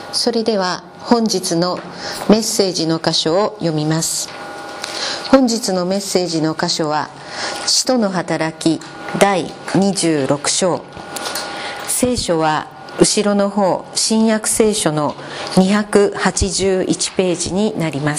それでは本日のメッセージの箇所を読みます。本日のメッセージの箇所は使徒の働き第26章。聖書は後ろの方、新約聖書の281ページになります。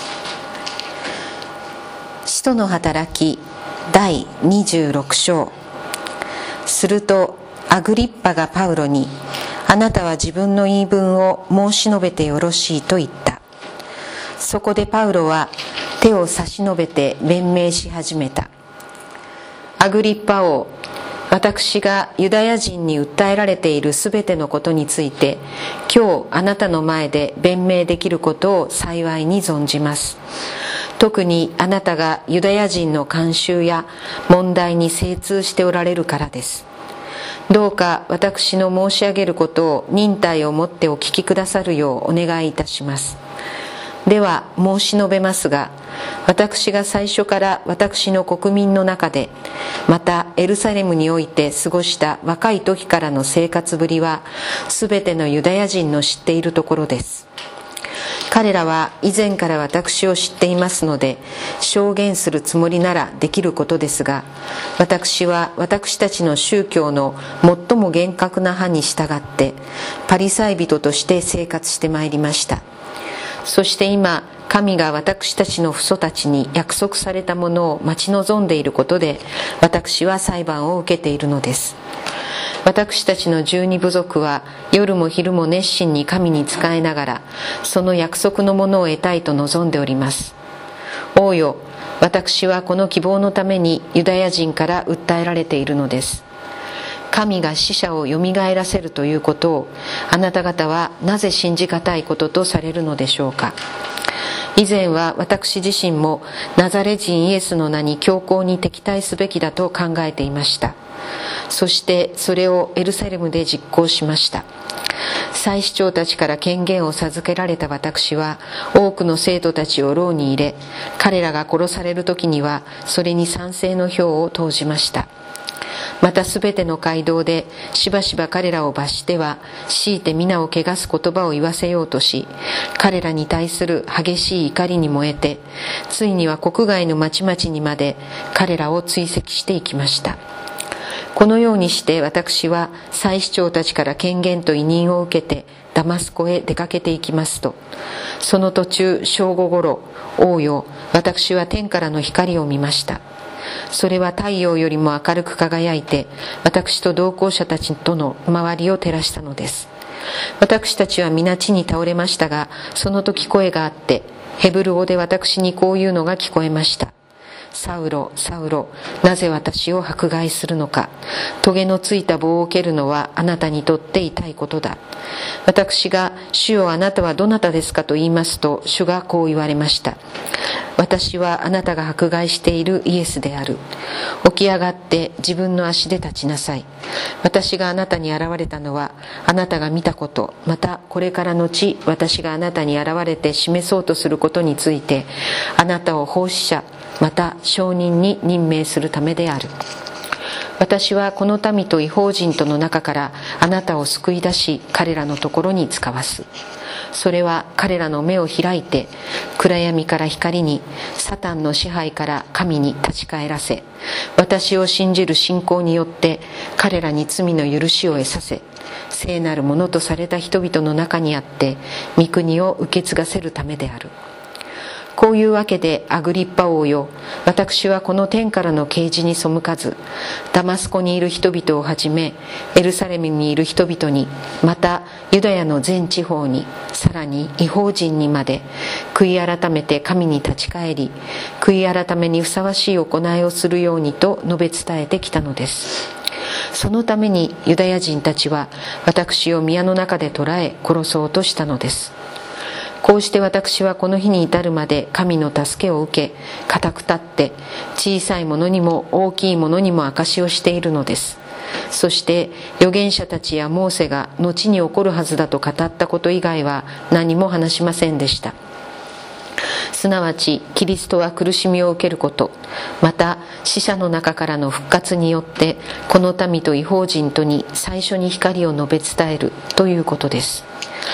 使徒の働き第26章。するとアグリッパがパウロに、あなたは自分の言い分を申し述べてよろしいと言った。そこでパウロは手を差し伸べて弁明し始めた。アグリッパ王、私がユダヤ人に訴えられているすべてのことについて、今日あなたの前で弁明できることを幸いに存じます。特にあなたがユダヤ人の慣習や問題に精通しておられるからです。どうか私の申し上げることを忍耐をもってお聞きくださるようお願いいたします。では申し述べますが、私が最初から私の国民の中で、またエルサレムにおいて過ごした若い時からの生活ぶりは、すべてのユダヤ人の知っているところです。彼らは以前から私を知っていますので、証言するつもりならできることですが、私は私たちの宗教の最も厳格な派に従ってパリサイ人として生活してまいりました。そして今、神が私たちの父祖たちに約束されたものを待ち望んでいることで、私は裁判を受けているのです。私たちの12部族は夜も昼も熱心に神に仕えながら、その約束のものを得たいと望んでおります。王よ、私はこの希望のためにユダヤ人から訴えられているのです。神が死者をよみがえらせるということを、あなた方はなぜ信じがたいこととされるのでしょうか。以前は私自身もナザレ人イエスの名に強硬に敵対すべきだと考えていました。そしてそれをエルサレムで実行しました。祭司長たちから権限を授けられた私は、多くの生徒たちを牢に入れ、彼らが殺される時にはそれに賛成の票を投じました。またすべての街道でしばしば彼らを罰しては、強いて皆を汚す言葉を言わせようとし、彼らに対する激しい怒りに燃えて、ついには国外の町々にまで彼らを追跡していきました。このようにして私は祭司長たちから権限と委任を受けてダマスコへ出かけていきますと、その途中正午ごろ、王よ、私は天からの光を見ました。それは太陽よりも明るく輝いて、私と同行者たちとの周りを照らしたのです。私たちは皆地に倒れましたが、その時声があって、ヘブル語で私にこういうのが聞こえました。サウロ、サウロ、なぜ私を迫害するのか。棘のついた棒を蹴るのはあなたにとって痛いことだ。私が、主よ、あなたはどなたですかと言いますと、主がこう言われました。私はあなたが迫害しているイエスである。起き上がって自分の足で立ちなさい。私があなたに現れたのは、あなたが見たこと、またこれからのち私があなたに現れて示そうとすることについて、あなたを奉仕者、また証人に任命するためである。私はこの民と異邦人との中からあなたを救い出し、彼らのところに使わす。それは彼らの目を開いて、暗闇から光に、サタンの支配から神に立ち返らせ、私を信じる信仰によって彼らに罪の許しを得させ、聖なるものとされた人々の中にあって御国を受け継がせるためである。こういうわけでアグリッパ王よ、私はこの天からの啓示に背かず、ダマスコにいる人々をはじめエルサレムにいる人々に、またユダヤの全地方に、さらに異邦人にまで悔い改めて神に立ち返り、悔い改めにふさわしい行いをするようにと述べ伝えてきたのです。そのためにユダヤ人たちは私を宮の中で捕らえ殺そうとしたのです。こうして私はこの日に至るまで神の助けを受け、固く立って小さいものにも大きいものにも証しをしているのです。そして預言者たちやモーセが後に起こるはずだと語ったこと以外は何も話しませんでした。すなわちキリストは苦しみを受けること、また死者の中からの復活によってこの民と異邦人とに最初に光を述べ伝えるということです。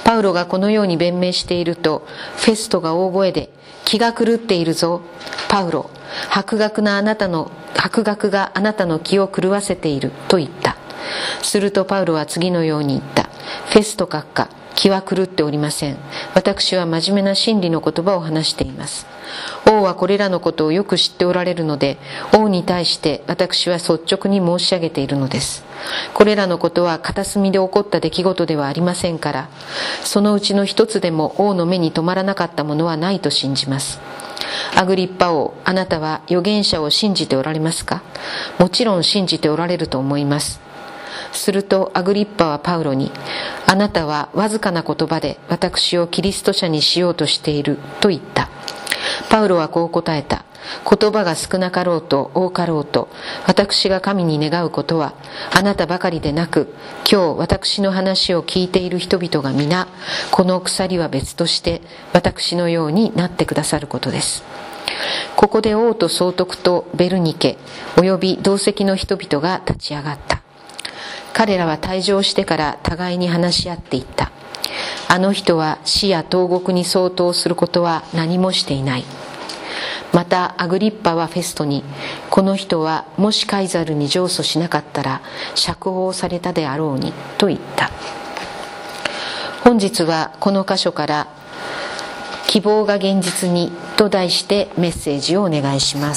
パウロがこのように弁明していると、フェストが大声で、気が狂っているぞ、パウロ、博学があなたの気を狂わせていると言った。するとパウロは次のように言った。フェスト閣下、気は狂っておりません。私は真面目な真理の言葉を話しています。王はこれらのことをよく知っておられるので、王に対して私は率直に申し上げているのです。これらのことは片隅で起こった出来事ではありませんから、そのうちの一つでも王の目に留まらなかったものはないと信じます。アグリッパ王、あなたは預言者を信じておられますか？もちろん信じておられると思います。するとアグリッパはパウロに、あなたはわずかな言葉で私をキリスト者にしようとしていると言った。パウロはこう答えた。言葉が少なかろうと多かろうと、私が神に願うことは、あなたばかりでなく、今日私の話を聞いている人々が皆、この鎖は別として私のようになってくださることです。ここで王と総督とベルニケおよび同席の人々が立ち上がった。彼らは退場してから互いに話し合っていった。あの人は死や投獄に相当することは何もしていない。またアグリッパはフェストに、この人はもしカイザルに上訴しなかったら釈放されたであろうにと言った。本日はこの箇所から希望が現実にと題してメッセージをお願いします。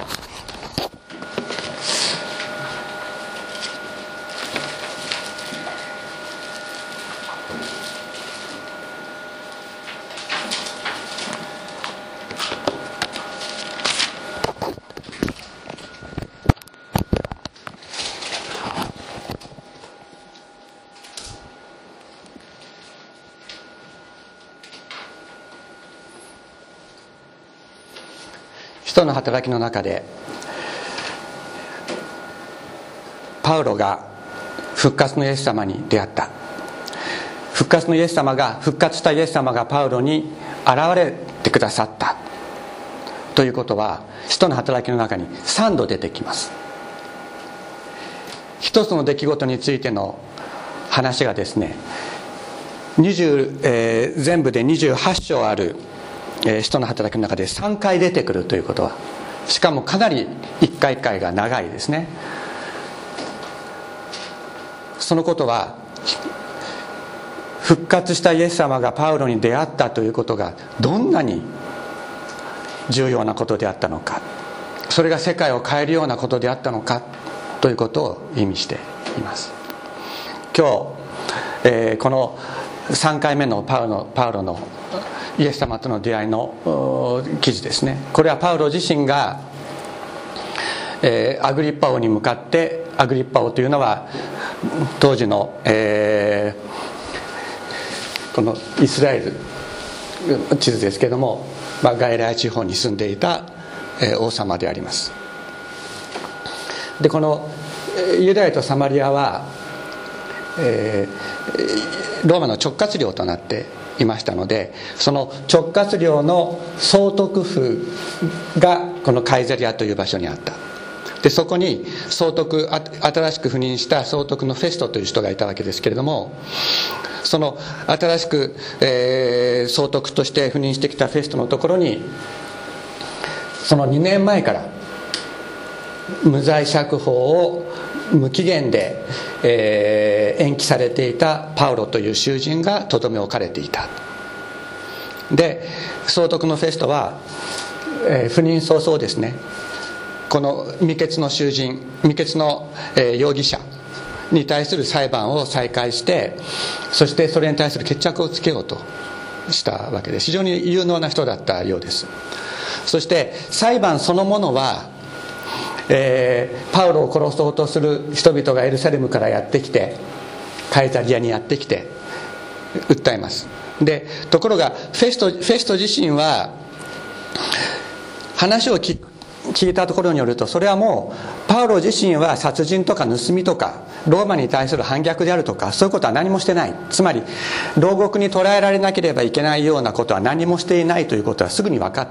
使徒の働きの中でパウロが復活のイエス様に出会った。復活したイエス様がパウロに現れてくださったということは、使徒の働きの中に3度出てきます。一つの出来事についての話がですね、全部で28章ある使徒の働きの中で3回出てくるということは、しかもかなり一回一回が長いですね。そのことは、復活したイエス様がパウロに出会ったということがどんなに重要なことであったのか、それが世界を変えるようなことであったのかということを意味しています。今日、この3回目のパウロのイエス様との出会いの記事ですね。これはパウロ自身が、アグリッパ王に向かって、アグリッパ王というのは当時の、このイスラエル地図ですけれども、ガリラヤ地方に住んでいた、王様であります。でこのユダヤとサマリアは、ローマの直轄領となっていましたので、その直轄領の総督府がこのカイザリアという場所にあった。でそこに新しく赴任した総督のフェストという人がいたわけですけれども、その新しく、総督として赴任してきたフェストのところに、その2年前から無罪釈放を無期限で、延期されていたパウロという囚人がとどめ置かれていた。で総督のフェストは、赴任早々ですね、この未決の囚人、未決の、容疑者に対する裁判を再開して、そしてそれに対する決着をつけようとしたわけです。非常に有能な人だったようです。そして裁判そのものは、パウロを殺そうとする人々がエルサレムからやってきて、カイザリアにやってきて訴えます。でところがフェスト自身は話を聞いたところによると、それはもうパウロ自身は殺人とか盗みとかローマに対する反逆であるとか、そういうことは何もしてない。つまり牢獄に捕らえられなければいけないようなことは何もしていないということはすぐに分かった。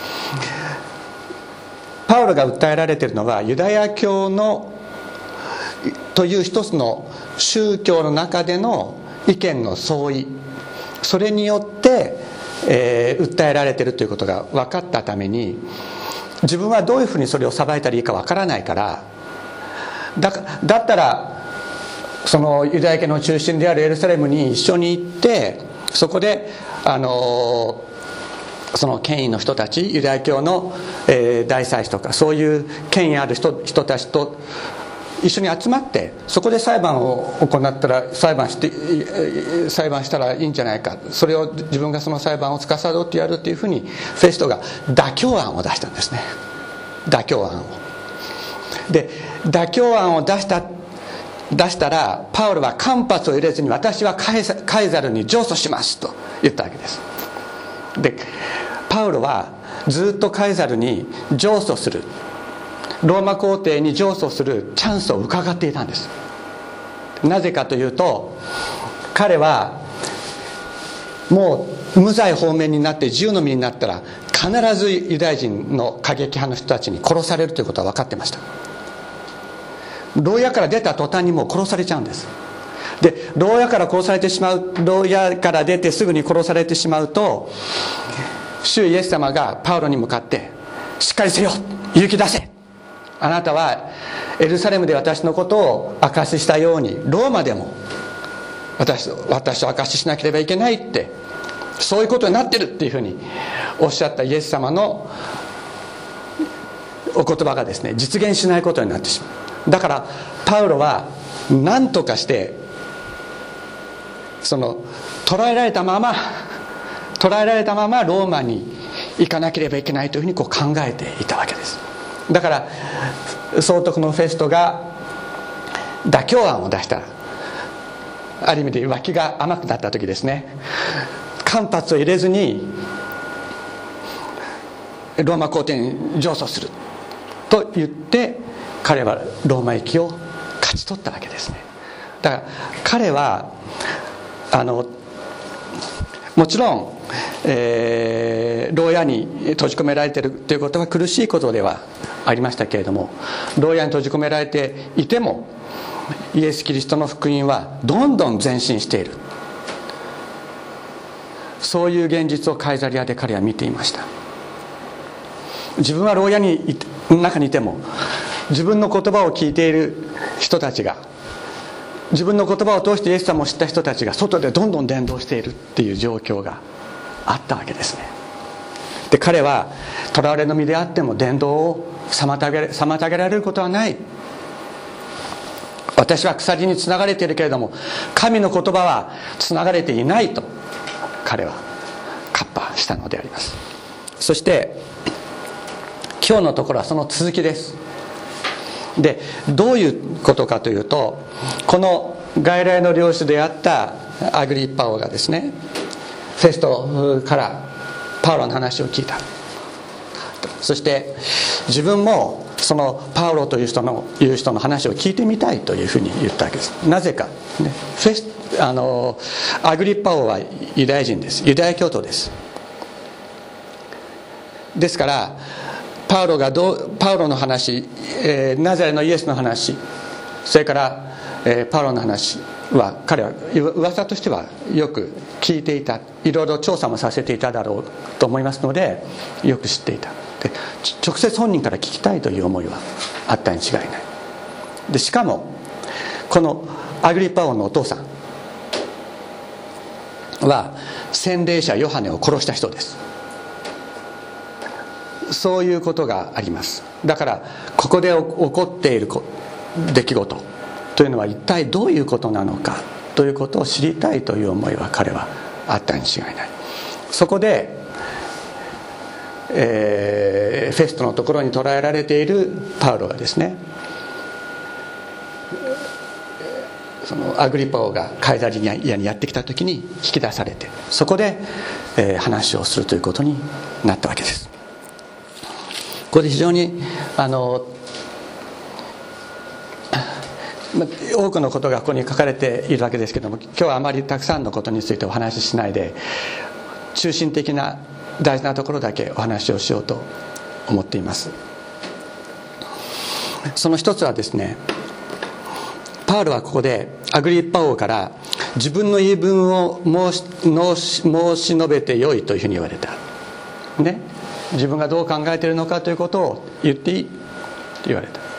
パウロが訴えられているのはユダヤ教のという一つの宗教の中での意見の相違、それによって、訴えられているということが分かったために、自分はどういうふうにそれを裁いたらいいか分からないから、だったらそのユダヤ系の中心であるエルサレムに一緒に行って、そこでその権威の人たち、ユダヤ教の、大祭司とかそういう権威ある 人たちと一緒に集まって、そこで裁判を行ったら裁判したらいいんじゃないか、それを自分がその裁判を司ってやるっていうふうにフェストが妥協案を出したんですね。妥協案を。で妥協案を出したら、パウロは間髪を入れずに、私はカイザルに上訴しますと言ったわけです。でパウロはずっとカイザルに上訴する、ローマ皇帝に上訴するチャンスを伺っていたんです。なぜかというと、彼はもう無罪放免になって自由の身になったら、必ずユダヤ人の過激派の人たちに殺されるということは分かってました。牢屋から出た途端にもう殺されちゃうんです。で牢屋から出てすぐに殺されてしまうと、主イエス様がパウロに向かって、しっかりせよ、勇気出せ、あなたはエルサレムで私のことを証ししたように、ローマでも私を証ししなければいけないって、そういうことになってるっていうふうにおっしゃったイエス様のお言葉がですね、実現しないことになってしまう。だからパウロは何とかして捕らえられたままローマに行かなければいけないというふうに考えていたわけです。だから総督のフェストが妥協案を出した、ある意味で脇が甘くなった時ですね、間髪を入れずにローマ皇帝に上訴すると言って、彼はローマ行きを勝ち取ったわけですね。だから彼はもちろん、牢屋に閉じ込められているということは苦しいことではありましたけれども、牢屋に閉じ込められていてもイエス・キリストの福音はどんどん前進している、そういう現実をカイザリアで彼は見ていました。自分は牢屋の中にいても、自分の言葉を聞いている人たちが、自分の言葉を通してイエス様を知った人たちが外でどんどん伝道しているっていう状況があったわけですね。で彼は囚われの身であっても伝道を妨げられることはない、私は鎖につながれているけれども神の言葉はつながれていないと彼はカッパしたのであります。そして今日のところはその続きです。でどういうことかというと、この外来の領主であったアグリッパ王がですね、フェストからパウロの話を聞いた。そして自分もそのパウロという人の話を聞いてみたいというふうに言ったわけです。なぜか、ね、アグリッパ王はユダヤ人です。ユダヤ教徒です。ですからパウロの話、ナザレのイエスの話、それから、パウロの話は彼は噂としてはよく聞いていた、いろいろ調査もさせていただろうと思いますのでよく知っていた。で直接本人から聞きたいという思いはあったに違いない。でしかもこのアグリッパ王のお父さんは洗礼者ヨハネを殺した人です。そういうことがあります。だからここで起こっている出来事というのは一体どういうことなのかということを知りたいという思いは彼はあったに違いない。そこで、フェストのところに捕らえられているパウロがですね、そのアグリッパ王がカイザリアにやってきた時に引き出されて、そこで、話をするということになったわけです。ここで非常に多くのことがここに書かれているわけですけども、今日はあまりたくさんのことについてお話ししないで、中心的な大事なところだけお話をしようと思っています。その一つはですね、パウロはここでアグリッパ王から自分の言い分を申し述べてよいというふうに言われた、ね、自分がどう考えているのかということを言っていいと言われた。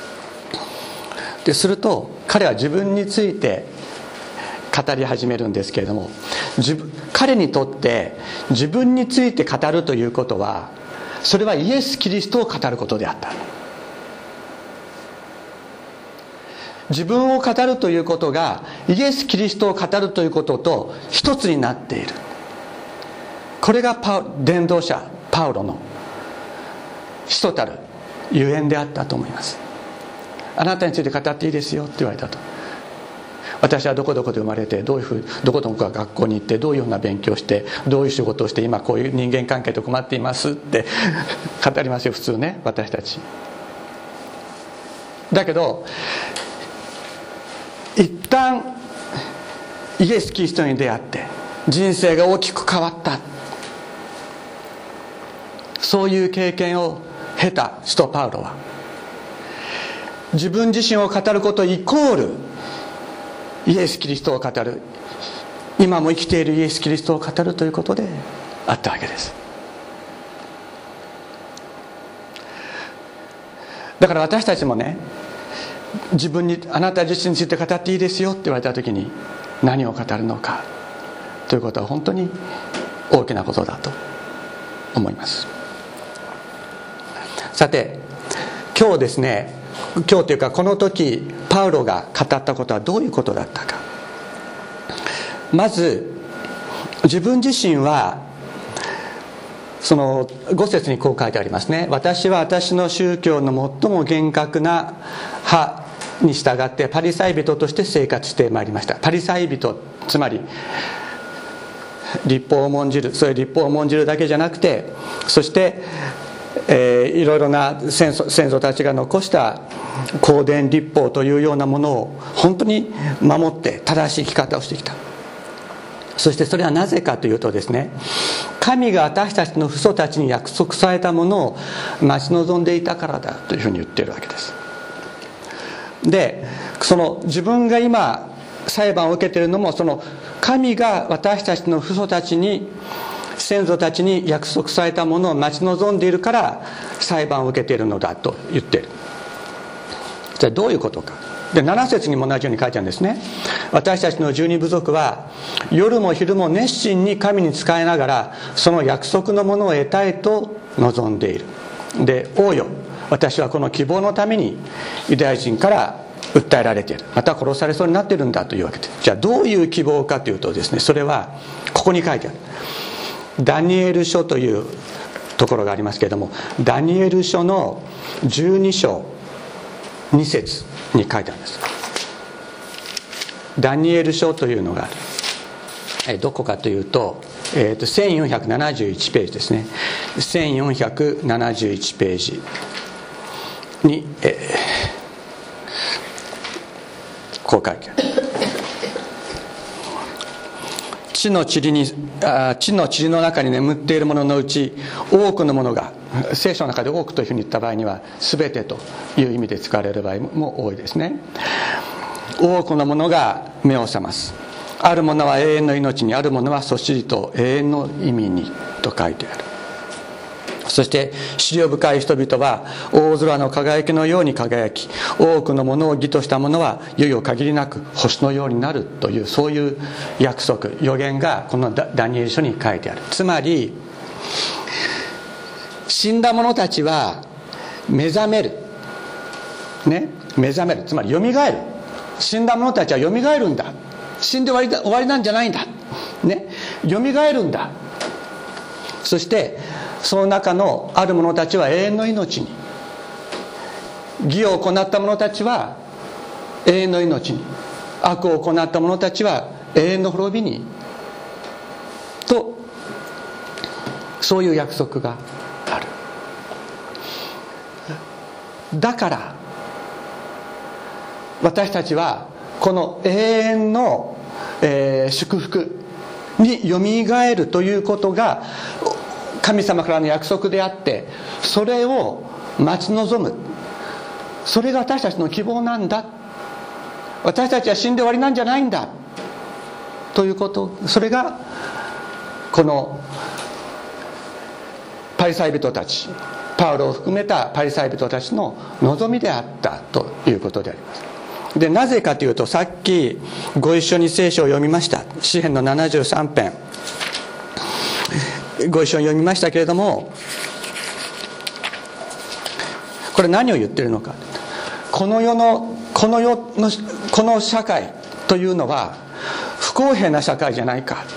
ですると彼は自分について語り始めるんですけれども、彼にとって自分について語るということは、それはイエス・キリストを語ることであった。自分を語るということがイエス・キリストを語るということと一つになっている。これが伝道者パウロの始祖たるゆえんであったと思います。あなたについて語っていいですよって言われたと。私はどこどこで生まれて、どこどこが学校に行って、どういうような勉強して、どういう仕事をして、今こういう人間関係と困っていますって語りますよ、普通ね、私たち。だけど一旦イエス・キリストに出会って人生が大きく変わった、そういう経験を経た使徒パウロは、自分自身を語ることイコールイエス・キリストを語る、今も生きているイエス・キリストを語るということであったわけです。だから私たちもね、自分に、あなた自身について語っていいですよって言われた時に何を語るのかということは本当に大きなことだと思います。さて、今日ですね、今日というかこの時パウロが語ったことはどういうことだったか。まず自分自身はその5節にこう書いてありますね。私は私の宗教の最も厳格な派に従ってパリサイ人として生活してまいりました。パリサイ人、つまり律法を重んじる、そういう律法を重んじるだけじゃなくて、そしていろいろな先祖たちが残した公伝律法というようなものを本当に守って正しい生き方をしてきた。そしてそれはなぜかというとですね、神が私たちの父祖たちに約束されたものを待ち望んでいたからだというふうに言っているわけです。で、その自分が今裁判を受けているのも、その神が私たちの父祖たちに、先祖たちに約束されたものを待ち望んでいるから裁判を受けているのだと言っている。じゃあどういうことか。で、7節にも同じように書いてあるんですね。私たちの12部族は夜も昼も熱心に神に仕えながらその約束のものを得たいと望んでいる。で、王よ、私はこの希望のためにユダヤ人から訴えられている、また殺されそうになっているんだというわけです。じゃあどういう希望かというとですね、それはここに書いてあるダニエル書というところがありますけれども、ダニエル書の12章2節に書いてあるんです。ダニエル書というのがある。どこかというと、1471ページですね。1471ページに、こう書いてある。地の塵の中に眠っているもののうち多くのものが、聖書の中で多くというふうに言った場合には全てという意味で使われる場合も多いですね。多くのものが目を覚ます。あるものは永遠の命に、あるものはそしりと永遠の意味にと書いてある。そして思慮深い人々は大空の輝きのように輝き、多くのものを義とした者はいよいよ限りなく星のようになるという、そういう約束、予言がこのダニエル書に書いてある。つまり死んだ者たちは目覚める、ね、目覚める、つまりよみがえる。死んだ者たちはよみがえるんだ。死んで終わりなんじゃないんだ、ね、よみがえるんだ。そしてその中のある者たちは永遠の命に、義を行った者たちは永遠の命に、悪を行った者たちは永遠の滅びにと、そういう約束がある。だから私たちはこの永遠の、祝福によみがえるということが神様からの約束であって、それを待ち望む、それが私たちの希望なんだ。私たちは死んで終わりなんじゃないんだということ、それがこのパリサイ人たち、パウロを含めたパリサイ人たちの望みであったということであります。でなぜかというと、さっきご一緒に聖書を読みました。詩編の73編ご一緒に読みましたけれども、これ何を言っているのか。この社会というのは不公平な社会じゃないか。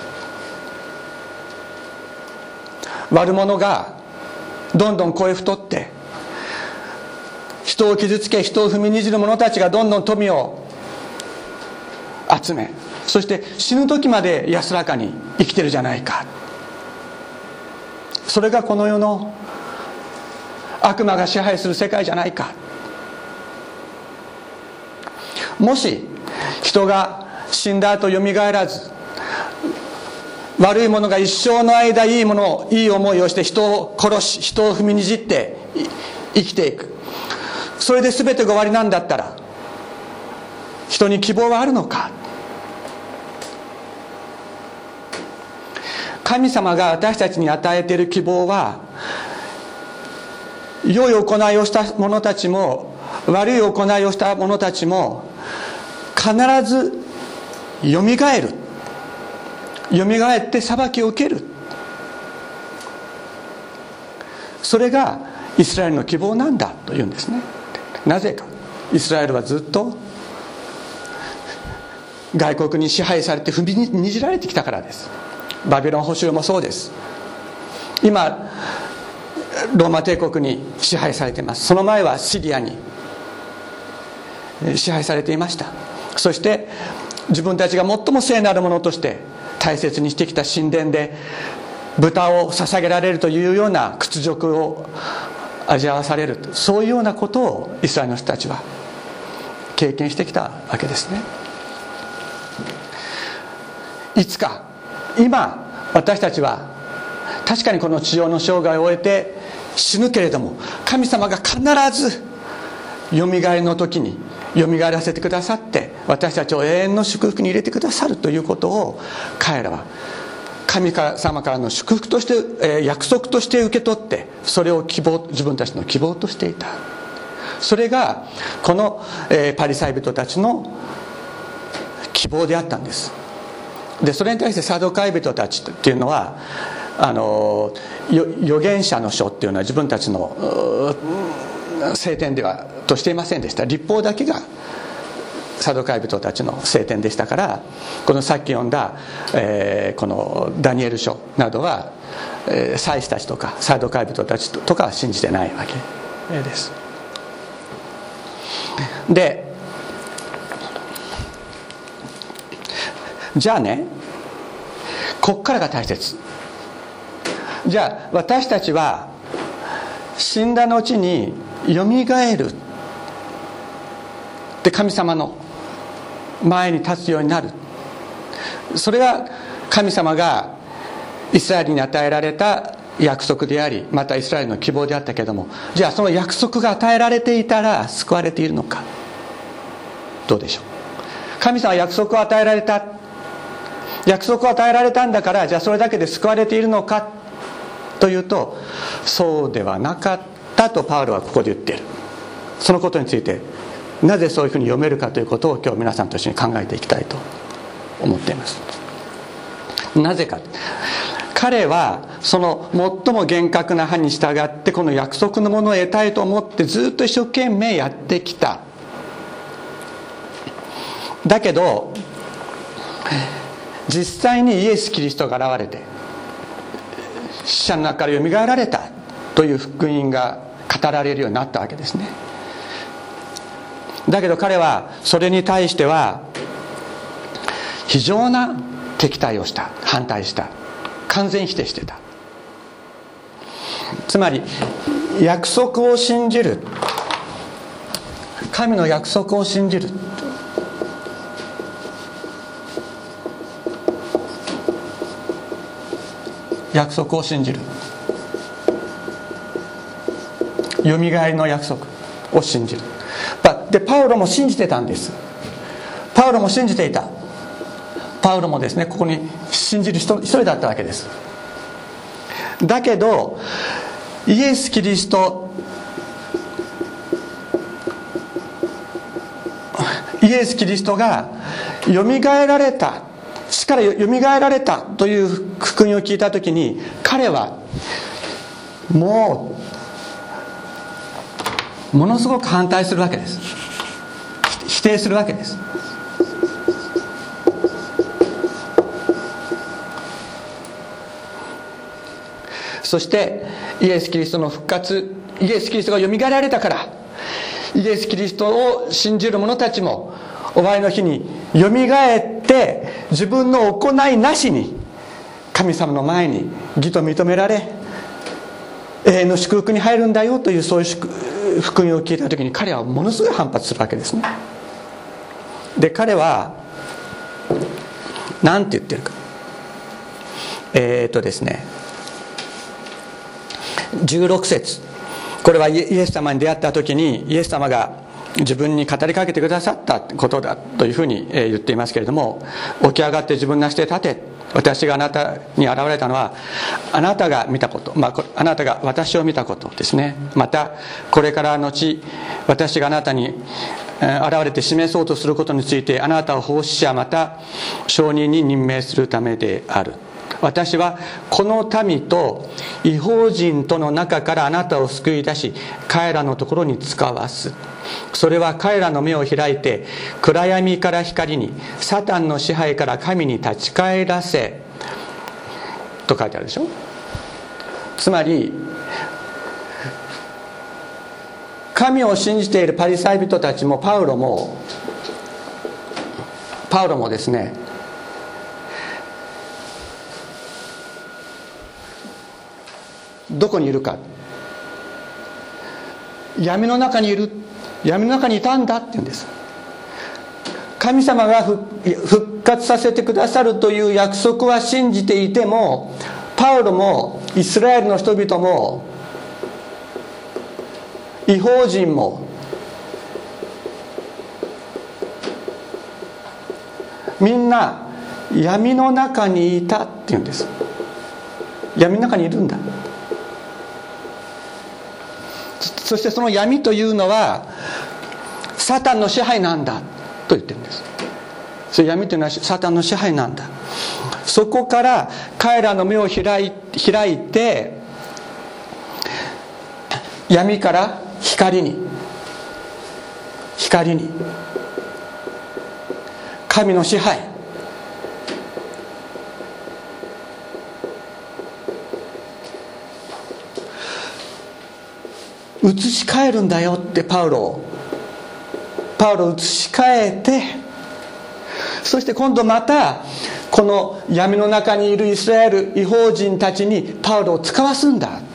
悪者がどんどん肥え太って、人を傷つけ人を踏みにじる者たちがどんどん富を集め、そして死ぬ時まで安らかに生きてるじゃないか。それがこの世の悪魔が支配する世界じゃないか。もし人が死んだ後よみがえらず、悪い者が一生の間いい思いをして人を殺し人を踏みにじって生きていく、それで全てが終わりなんだったら、人に希望はあるのか。神様が私たちに与えている希望は、良い行いをした者たちも悪い行いをした者たちも必ずよみがえる、よみがえって裁きを受ける。それがイスラエルの希望なんだというんですね。なぜか、イスラエルはずっと外国に支配されて踏みにじられてきたからです。バビロン捕囚もそうです。今ローマ帝国に支配されています。その前はシリアに支配されていました。そして自分たちが最も聖なるものとして大切にしてきた神殿で豚を捧げられるというような屈辱を味わわされる、そういうようなことをイスラエルの人たちは経験してきたわけですね。いつか、今私たちは確かにこの地上の生涯を終えて死ぬけれども、神様が必ずよみがえりの時によみがえらせてくださって、私たちを永遠の祝福に入れてくださるということを、彼らは神様からの祝福として、約束として受け取って、それを自分たちの希望としていた。それがこの、パリサイ人たちの希望であったんです。でそれに対してサドカイ人たちっていうのは、預言者の書っていうのは自分たちの聖典ではとしていませんでした。律法だけがサドカイ人たちの聖典でしたから、このさっき読んだ、このダニエル書などは、祭司たちとかサドカイ人たちとかは信じてないわけです。でじゃあね、こっからが大切。じゃあ私たちは死んだ後によみがえるで神様の前に立つようになる、それが神様がイスラエルに与えられた約束であり、またイスラエルの希望であったけれども、じゃあその約束が与えられていたら救われているのか。どうでしょう。神様は約束を与えられた、約束を与えられたんだから、じゃあそれだけで救われているのかというと、そうではなかったとパウロはここで言っている。そのことについてなぜそういうふうに読めるかということを今日皆さんと一緒に考えていきたいと思っています。なぜか、彼はその最も厳格な派に従ってこの約束のものを得たいと思ってずっと一生懸命やってきた。だけど実際にイエス・キリストが現れて死者の中からよみがえられたという福音が語られるようになったわけですね。だけど彼はそれに対しては非常な敵対をした、反対した、完全否定してた。つまり約束を信じる、神の約束を信じる、約束を信じる、よみがえりの約束を信じる。でパウロも信じてたんです。パウロも信じていた。 パウロもですね、ここに信じる一人だったわけです。だけどイエス・キリストがよみがえられた、死からよみがえられたという福音を聞いたときに、彼はもうものすごく反対するわけです。否定するわけです。そしてイエス・キリストの復活、イエス・キリストがよみがえられたから、イエス・キリストを信じる者たちも終わりの日によみがえって自分の行いなしに神様の前に義と認められ永遠の祝福に入るんだよという、そういう福音を聞いた時に彼はものすごい反発するわけですね。で彼は何て言ってるか、ですね、16節、これはイエス様に出会った時にイエス様が自分に語りかけてくださったことだというふうに言っていますけれども、起き上がって自分の足で立て、私があなたに現れたのはあなたが見たこと、あなたが私を見たことですね。またこれから後私があなたに現れて示そうとすることについて、あなたを奉仕者また証人に任命するためである。私はこの民と異邦人との中からあなたを救い出し、彼らのところに使わす。それは彼らの目を開いて暗闇から光に、サタンの支配から神に立ち返らせと書いてあるでしょ。つまり神を信じているパリサイ人たちもパウロもですね、どこにいるか、闇の中にいる、闇の中にいたんだって言うんです。神様が復活させてくださるという約束は信じていても、パウロもイスラエルの人々も異邦人もみんな闇の中にいたって言うんです。闇の中にいるんだ。そしてその闇というのはサタンの支配なんだと言ってるんです。その闇というのはサタンの支配なんだ。そこから彼らの目を開いて、闇から光に神の支配、移し替えるんだよってパウロ移し替えて、そして今度またこの闇の中にいるイスラエル異邦人たちにパウロを使わすんだ。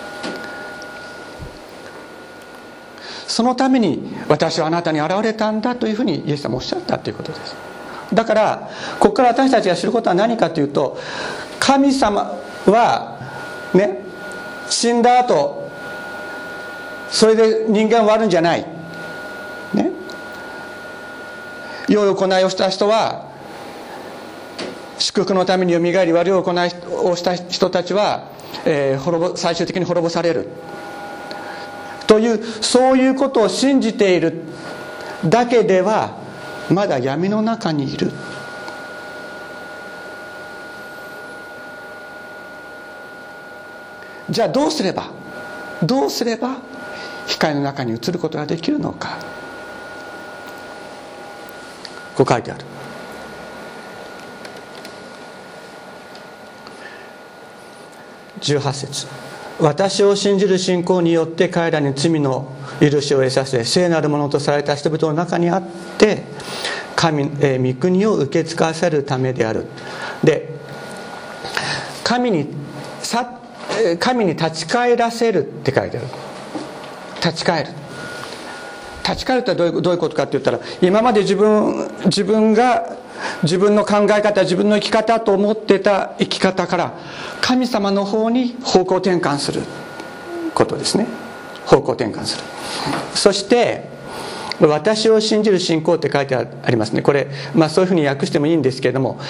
そのために私はあなたに現れたんだというふうにイエス様おっしゃったということです。だからここから私たちが知ることは何かというと、神様はね、死んだ後それで人間は終わるんじゃない、ね、良い行いをした人は祝福のためによみがえり、悪い行いをした人たちは、最終的に滅ぼされるという、そういうことを信じているだけではまだ闇の中にいる。じゃあどうすれば光の中に移ることができるのか。こう書いてある。18節、私を信じる信仰によって彼らに罪の許しを得させ、聖なるものとされた人々の中にあって御国を受け継がせるためである。で、神に立ち返らせるって書いてある。立ち返るってどういうことかって言ったら、今まで自分が自分の考え方、自分の生き方と思ってた生き方から神様の方に方向転換することですね。方向転換する。そして私を信じる信仰って書いてありますね。これ、そういうふうに訳してもいいんですけれども、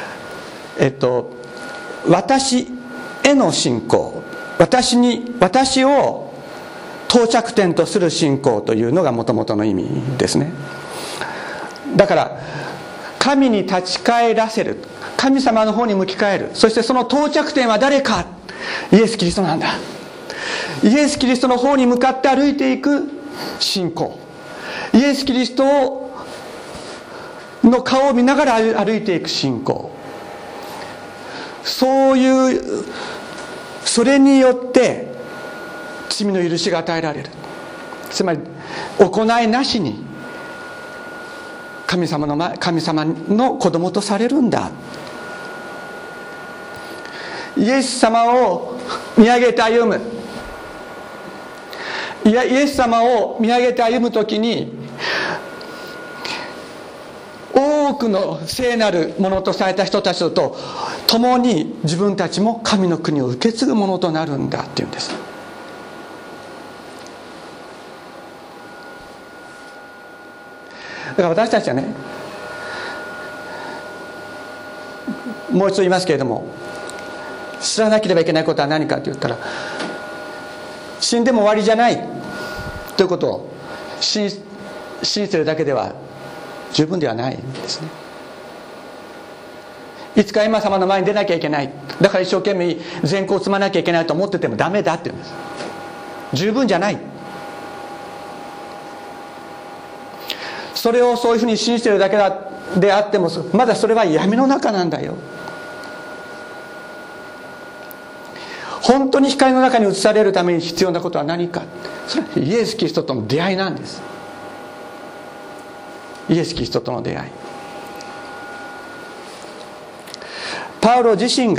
私への信仰、私を到着点とする信仰というのがもともとの意味ですね。だから神に立ち返らせる、神様の方に向き返る、そしてその到着点は誰か、イエス・キリストなんだ。イエス・キリストの方に向かって歩いていく信仰、イエス・キリストの顔を見ながら歩いていく信仰、そういうそれによって罪の許しが与えられる。つまり行いなしに神様の子供とされるんだ。イエス様を見上げて歩む、イエス様を見上げて歩むときに、多くの聖なるものとされた人たちと共に自分たちも神の国を受け継ぐものとなるんだっていうんです。だから私たちはね、もう一度言いますけれども、知らなければいけないことは何かと言ったら、死んでも終わりじゃないということを信じているだけでは十分ではないんですね。いつか今様の前に出なきゃいけない、だから一生懸命善行を積まなきゃいけないと思っててもダメだって言うんです。十分じゃない。それをそういうふうに信じているだけであっても、まだそれは闇の中なんだよ。本当に光の中に移されるために必要なことは何か、それはイエス・キリストとの出会いなんです。イエス・キリストとの出会い。パウロ自身、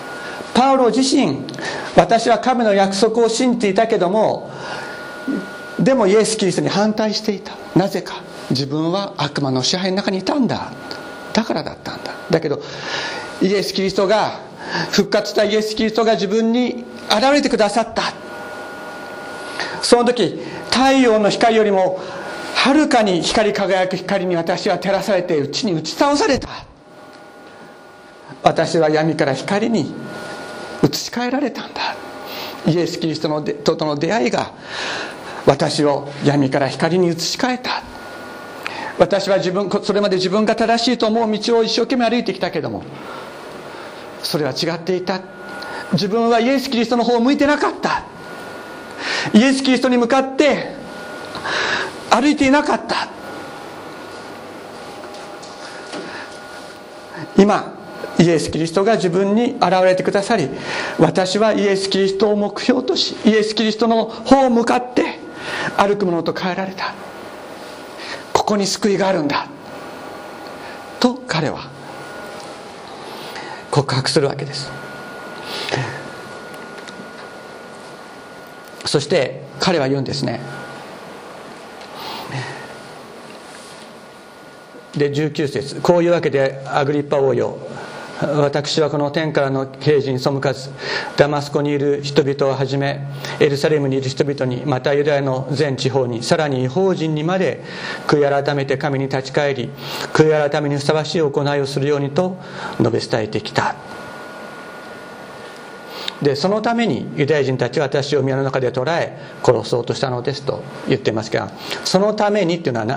私は神の約束を信じていたけども、でもイエス・キリストに反対していた。なぜか、自分は悪魔の支配の中にいたんだ、だからだったんだ。だけどイエス・キリストが、復活したイエス・キリストが自分に現れてくださった。その時、太陽の光よりもはるかに光り輝く光に私は照らされて、地に打ち倒された。私は闇から光に移し替えられたんだ。イエス・キリストとの出会いが私を闇から光に移し替えた。私はそれまで自分が正しいと思う道を一生懸命歩いてきたけども、それは違っていた。自分はイエス・キリストの方を向いてなかった。イエス・キリストに向かって歩いていなかった。今イエス・キリストが自分に現れてくださり、私はイエス・キリストを目標とし、イエス・キリストの方を向かって歩くものと変えられた。ここに救いがあるんだと彼は告白するわけです。そして彼は言うんですね。で19節、こういうわけでアグリッパ王よ、私はこの天からの啓示に背かず、ダマスコにいる人々をはじめエルサレムにいる人々に、またユダヤの全地方に、さらに異邦人にまで悔い改めて神に立ち返り、悔い改めにふさわしい行いをするようにと述べ伝えてきた。でそのためにユダヤ人たちは私を宮の中で捕らえ殺そうとしたのですと言ってますが、そのためにっていうのは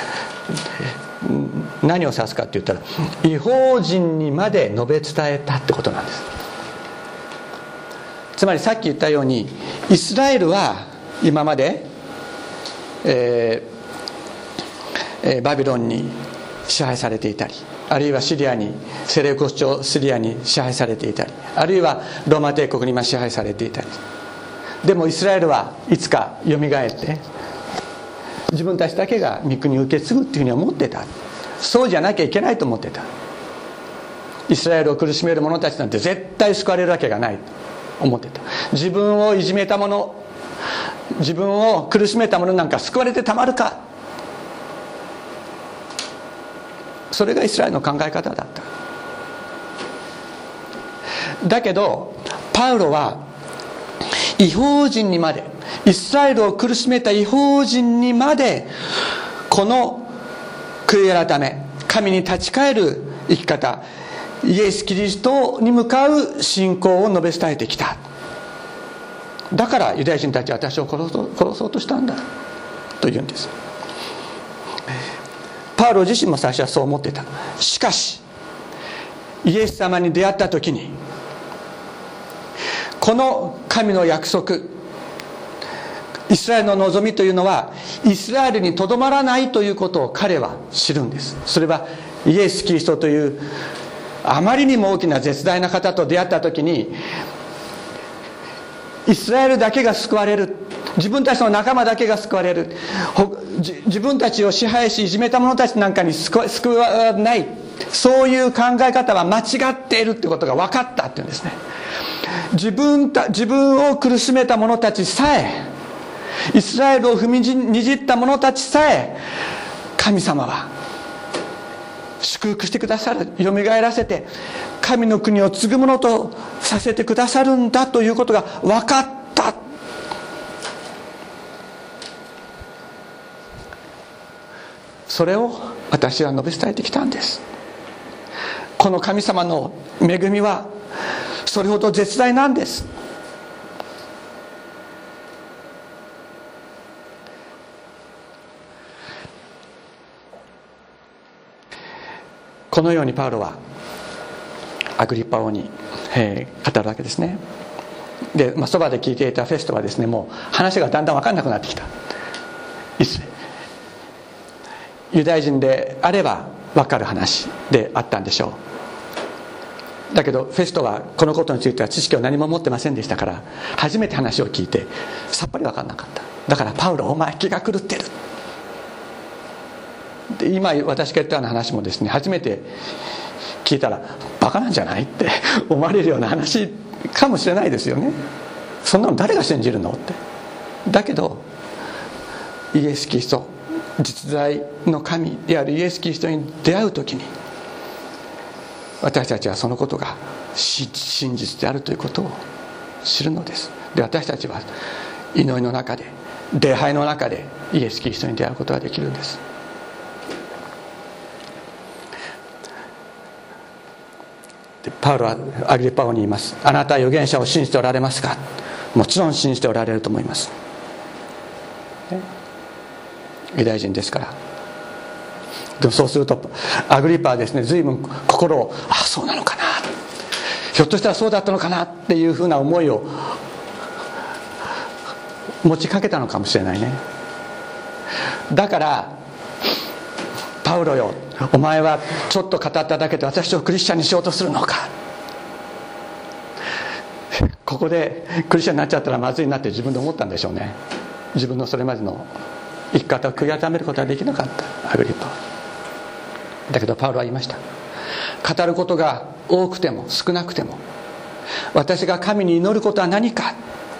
何を指すかって言ったら、異邦人にまで述べ伝えたってことなんです。つまりさっき言ったように、イスラエルは今まで、バビロンに支配されていたり、あるいはシリアに、セレウコス朝シリアに支配されていたり、あるいはローマ帝国に支配されていたり、でもイスラエルはいつかよみがえって自分たちだけが御国を受け継ぐっていうふうに思ってた。そうじゃなきゃいけないと思ってた。イスラエルを苦しめる者たちなんて絶対救われるわけがないと思ってた。自分をいじめた者、自分を苦しめた者なんか救われてたまるか。それがイスラエルの考え方だった。だけどパウロは異邦人にまで、イスラエルを苦しめた異邦人にまでこの悔い改め、神に立ち返る生き方、イエス・キリストに向かう信仰を述べ伝えてきた。だからユダヤ人たちは私を殺そうとしたんだと言うんです。パウロ自身も最初はそう思っていた。しかしイエス様に出会った時に、この神の約束、イスラエルの望みというのはイスラエルにとどまらないということを彼は知るんです。それはイエス・キリストというあまりにも大きな絶大な方と出会った時に、イスラエルだけが救われる、自分たちの仲間だけが救われる、自分たちを支配しいじめた者たちなんかに救わない、そういう考え方は間違っているということが分かったっていうんですね。自分を苦しめた者たちさえ、イスラエルを踏みにじった者たちさえ、神様は祝福してくださる、よみがえらせて神の国を継ぐものとさせてくださるんだということが分かった。それを私は述べ伝えてきたんです。この神様の恵みはそれほど絶大なんです。このようにパウロはアグリッパ王に語るわけですね。で、そばで聞いていたフェストはですね、もう話がだんだん分かんなくなってきた。ユダヤ人であれば分かる話であったんでしょう。だけどフェストはこのことについては知識を何も持ってませんでしたから、初めて話を聞いてさっぱり分かんなかった。だからパウロ、お前気が狂ってる。で、今私が言ったような話もですね、初めて聞いたらバカなんじゃないって思われるような話かもしれないですよね。そんなの誰が信じるのって。だけどイエス・キリスト、実在の神であるイエス・キリストに出会う時に、私たちはそのことが真実であるということを知るのです。で、私たちは祈りの中で、礼拝の中でイエス・キリストに出会うことができるんです。で、パウロはアグリッパ王に言います。あなたは預言者を信じておられますか。もちろん信じておられると思います。ユダヤ人ですから。でもそうするとアグリッパはですね、随分心を、そうなのかな、ひょっとしたらそうだったのかなっていうふうな思いを持ちかけたのかもしれないね。だからパウロよ、お前はちょっと語っただけで私をクリスチャンにしようとするのか。ここでクリスチャンになっちゃったらまずいなって自分で思ったんでしょうね。自分のそれまでの生き方を悔い改めることはできなかったアグリッパ。だけどパウロは言いました。語ることが多くても少なくても、私が神に祈ることは何か、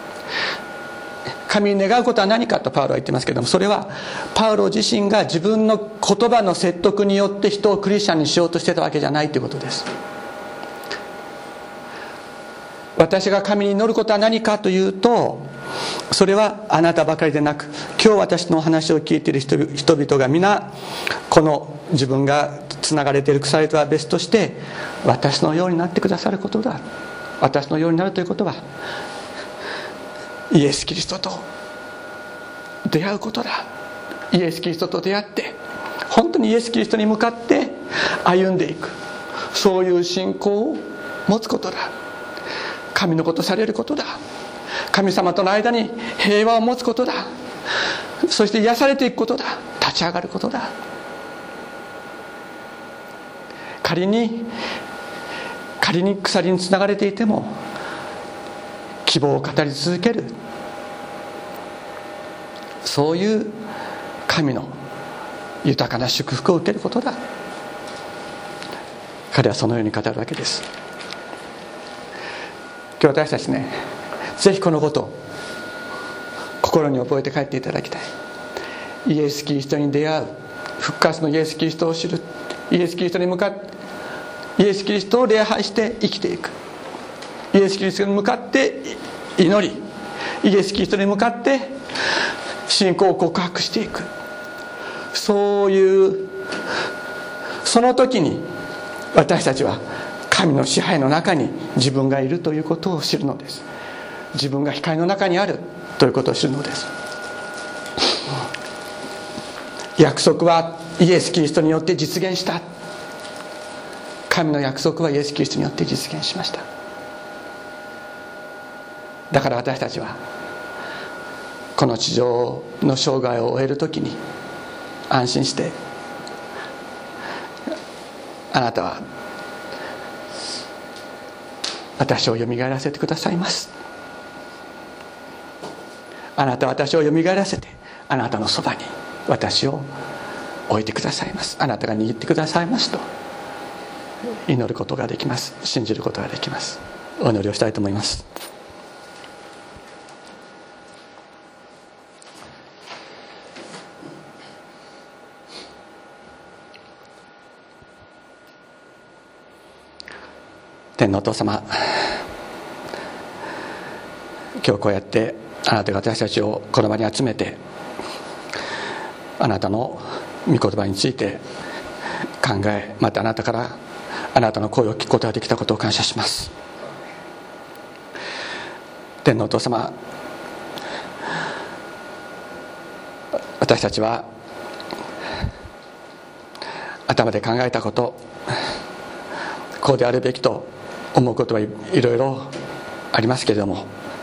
神に願うことは何かとパウロは言ってますけども、それはパウロ自身が自分の言葉の説得によって人をクリスチャンにしようとしてたわけじゃないということです。私が神に祈ることは何かというと、それはあなたばかりでなく、今日私のお話を聞いている人々が皆この自分がつながれている鎖とは別として私のようになってくださることだ。私のようになるということはイエス・キリストと出会うことだ。イエス・キリストと出会って本当にイエス・キリストに向かって歩んでいく、そういう信仰を持つことだ。神のことされることだ。神様との間に平和を持つことだ。そして癒されていくことだ。立ち上がることだ。仮に鎖につながれていても希望を語り続ける、そういう神の豊かな祝福を受けることだ。彼はそのように語るわけです。今日私たちね、ぜひこのことを心に覚えて帰っていただきたい。イエス・キリストに出会う、復活のイエス・キリストを知る、イエス・キリストに向かってイエス・キリストを礼拝して生きていく、イエス・キリストに向かって祈り、イエス・キリストに向かって信仰を告白していく、 そういうその時に私たちは神の支配の中に自分がいるということを知るのです。自分が光の中にあるということを知るのです。約束はイエス・キリストによって実現した。神の約束はイエス・キリストによって実現しました。だから私たちはこの地上の生涯を終える時に安心して、あなたは私をよみがえらせてくださいます。あなたは私をよみがえらせて、あなたのそばに私を置いてくださいます。あなたが握ってくださいますと祈ることができます。信じることができます。お祈りをしたいと思います。天のお父様、今日こうやってあなたが私たちをこの場に集めて、あなたの御言葉について考え、またあなたからあなたの声を聞くことができたことを感謝します。天のお父様、私たちは頭で考えたこと、こうであるべきと思うことはいろいろありますけれども、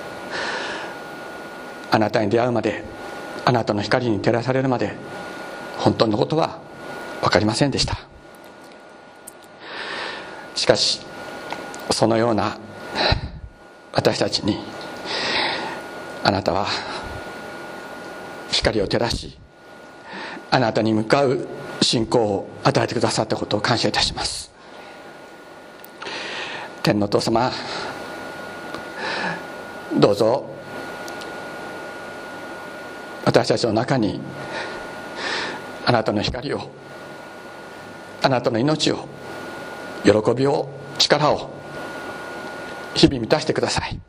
あなたに出会うまで、あなたの光に照らされるまで、本当のことは分かりませんでした。しかしそのような私たちにあなたは光を照らし、あなたに向かう信仰を与えてくださったことを感謝いたします。天のお父様、どうぞ私たちの中にあなたの光を、あなたの命を、喜びを、力を日々満たしてください。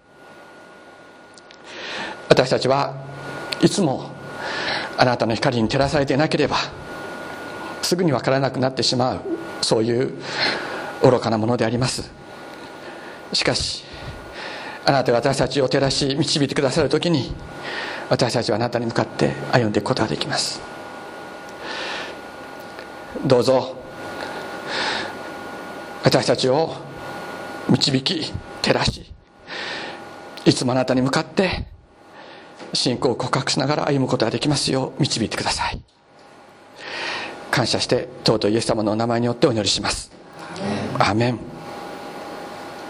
私たちはいつもあなたの光に照らされていなければすぐに分からなくなってしまう、そういう愚かなものであります。しかしあなたが私たちを照らし導いてくださるときに、私たちはあなたに向かって歩んでいくことができます。どうぞ私たちを導き照らし、いつもあなたに向かって信仰を告白しながら歩むことができますよう導いてください。感謝して尊いイエス様のお名前によってお祈りします。アーメン。